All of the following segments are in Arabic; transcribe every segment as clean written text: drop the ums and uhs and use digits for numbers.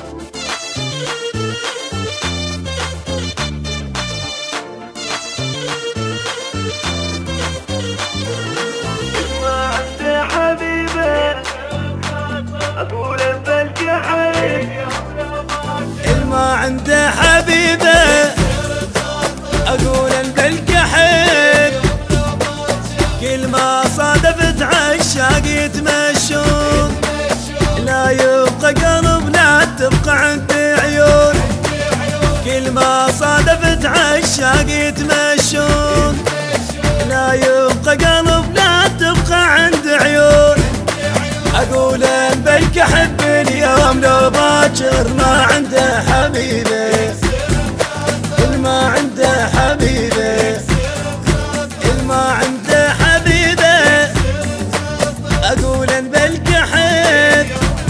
الما عنده حبيبه اقول بالكحل، كل ما صادفت عشاق يتمشون، لا يبقى قلب لا تبقى عندي عيون، كل ما صادفت عشاق يتمشون، لا يبقى قلب لا تبقى عندي عيون. اقول بيك احب اليوم لو باكر ما عنده حبيبه، ما عنده حبيبه، ما عنده حبيبه اقول بيك احب.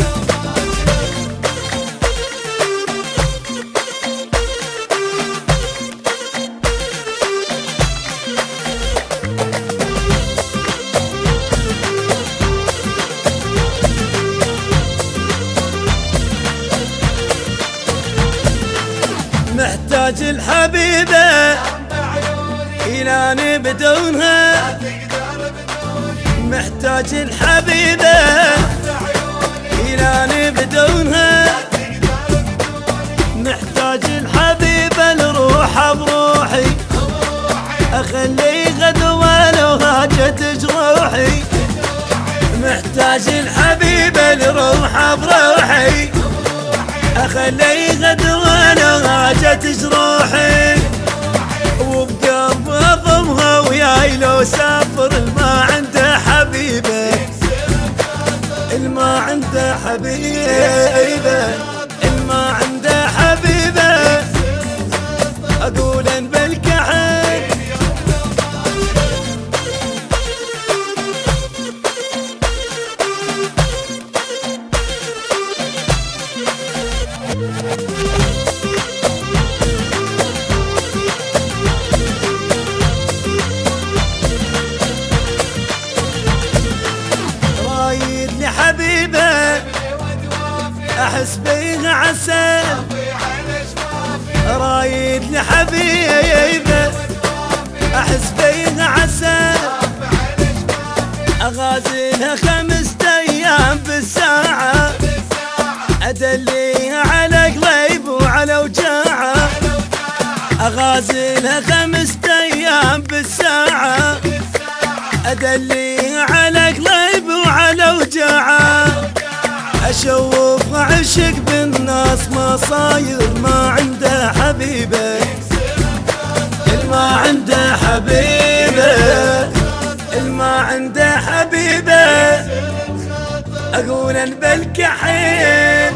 محتاج الحبيبة إلاني بدونها، محتاج الحبيبة إلاني بدونها، محتاج الحبيبة لروحها بروحي، أخلي غدوة لو هاجت جروحي، محتاج الحبيبة لروحها بروحي، أخلي غدوة لو هاجت جروحي، وبقلب أضمها وياي لو سافر. الما عنده حبيبه، الما عنده حبيبه، الما عنده حبيبه أقول بالكحل. رايد لي حبيبه احس بيها عسل، رايد لي حبيبه احس بيها عسل، اغازلها 5 ايام بالساعه، ادليها على قليب وعلى وجاعه، اغازلها 5 ايام بالساعه، ادليها على قليب وعلى وجاعه، اشوف عشق بالناس ما صاير ما عنده حبيبه، الما عنده حبيبه، الما عنده حبيبه اقول بالكحل.